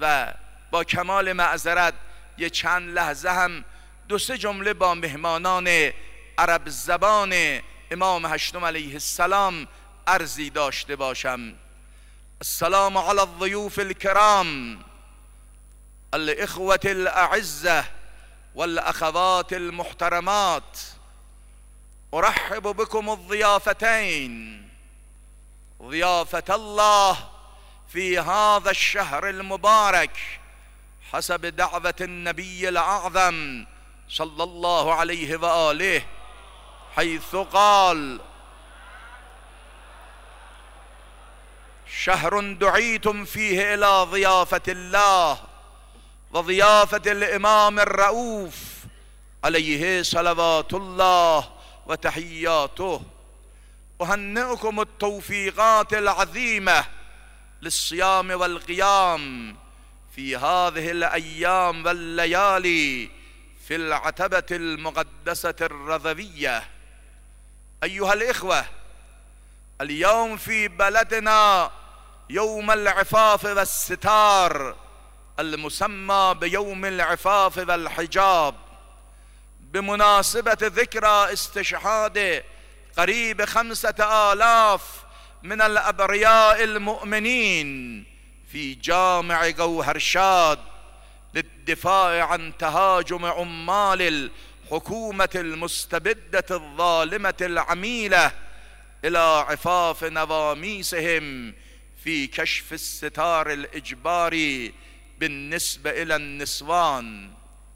و با کمال معذرت یه چند لحظه هم دو سه جمله با مهمانان عرب زبان امام هشتم علیه السلام عرضی داشته باشم. السلام علی الضیوف الکرام، الاخوة الاعزة والاخوات المحترمات، ارحب بكم الضيافتين، ضيافة الله في هذا الشهر المبارك حسب دعوة النبي الأعظم صلى الله عليه وآله، حيث قال: شهر دعيتم فيه إلى ضيافة الله وضيافة الإمام الرؤوف عليه صلوات الله وتحياته. أهنئكم التوفيقات العظيمة للصيام والقيام في هذه الأيام والليالي في العتبة المقدسة الرضوية. أيها الإخوة، اليوم في بلدنا يوم العفاف والستار المسمى بيوم العفاف والحجاب، بمناسبة ذكرى استشهاد قريب 5000 من الأبرياء المؤمنين في جامع جوهرشاد للدفاع عن تهاجم عمال الحكومة المستبدة الظالمة العميلة إلى عفاف نواميسهم في كشف الستار الإجباري بالنسبة إلى النسوان.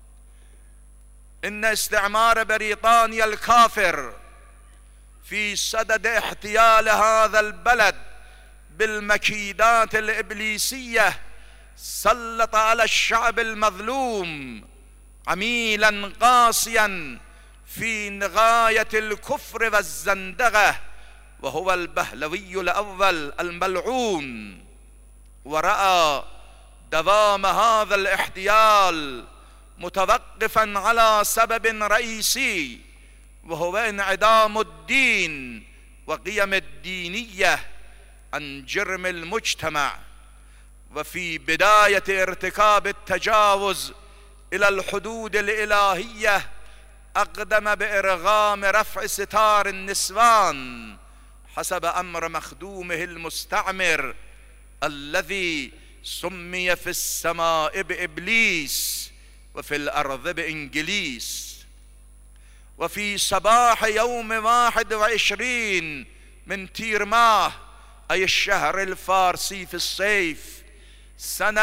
إن استعمار بريطانيا الكافر في صدد احتيال هذا البلد بالمكيدات الإبليسية سلط على الشعب المظلوم عميلا قاسيا في غاية الكفر والزندقة، وهو البهلوي الأول الملعون، ورأى دوام هذا الاحتيال متوقفا على سبب رئيسي، وهو انعدام الدين وقيم الدينية عن جرم المجتمع. وفي بداية ارتكاب التجاوز إلى الحدود الإلهية أقدم بإرغام رفع ستار النسوان حسب أمر مخدومه المستعمر الذي سمي في السماء بإبليس وفي الأرض بإنجليس. وفي صباح يوم 21 من تير ماه، أي الشهر الفارسي في الصيف، سنة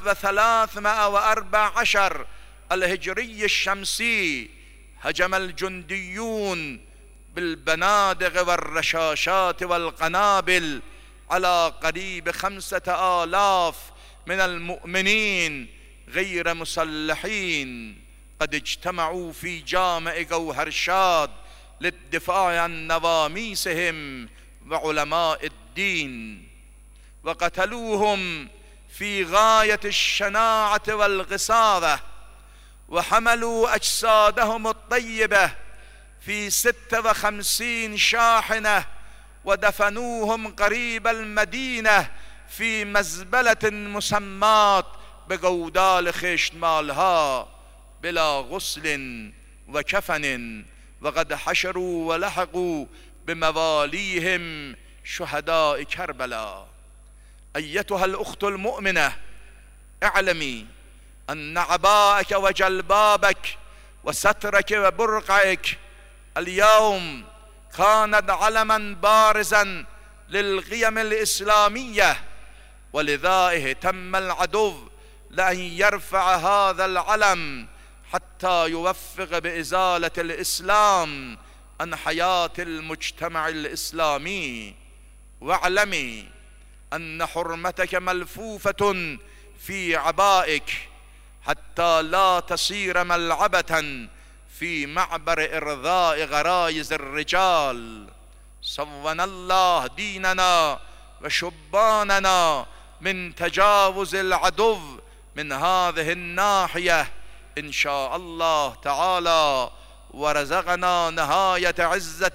1314 الهجري الشمسي، هجم الجنديون بالبنادق والرشاشات والقنابل على قريب 5000 من المؤمنين غير مسلحين قد اجتمعوا في جامع جوهرشاد للدفاع عن نواميسهم وعلماء الدين، وقتلوهم في غاية الشناعة والغصابة، وحملوا أجسادهم الطيبة في 56 شاحنة ودفنوهم قريب المدينة في مزبلة مسمات بجودال خشمالها بلا غسل وكفن، وقد حشروا ولحقوا بمواليهم شهداء كربلاء. أيتها الأخت المؤمنة، اعلمي أن عباءك وجلبابك وسترك وبرقعك اليوم كانت علما بارزا للقيم الإسلامية، ولذا اهتم العدو لأن يرفع هذا العلم حتى يوفق بإزالة الإسلام عن حياة المجتمع الإسلامي. واعلمي أن حرمتك ملفوفة في عبائك حتى لا تصير ملعبة في معبر إرضاء غرايز الرجال. صون الله ديننا وشباننا من تجاوز العدو من هذه الناحية إن شاء الله تعالى، ورزقنا نهاية عزة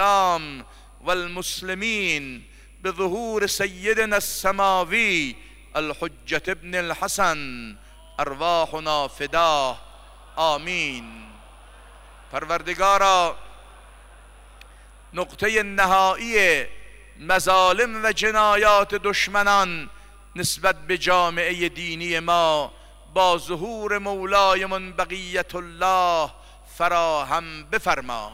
الإسلام والمسلمين بظهور سيدنا السماوي الحجة ابن الحسن ارواحنا فداه آمین. پروردگارا نقطه نهایی مظالم و جنایات دشمنان نسبت به جامعه دینی ما با ظهور مولایمون بقیت الله فراهم بفرما.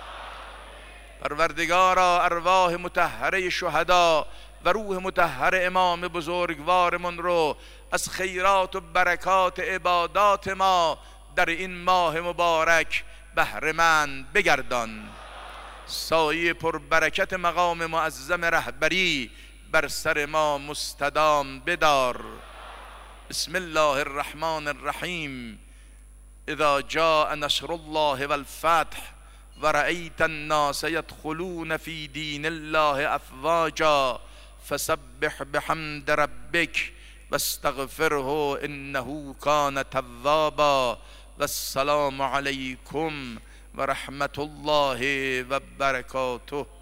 پروردگارا ارواح مطهره شهدا و روح مطهر امام بزرگوارمون رو از خیرات و برکات عبادات ما در این ماه مبارک بهره‌مند بگردان. سایه پر برکت مقام معظم رهبری بر سر ما مستدام بدار. بسم الله الرحمن الرحیم. اذا جاء نصر الله والفتح ورأيت الناس يدخلون في دين الله افواجا فسبح بحمد ربك واستغفره انه كان توابا. والسلام عليكم ورحمة الله وبركاته.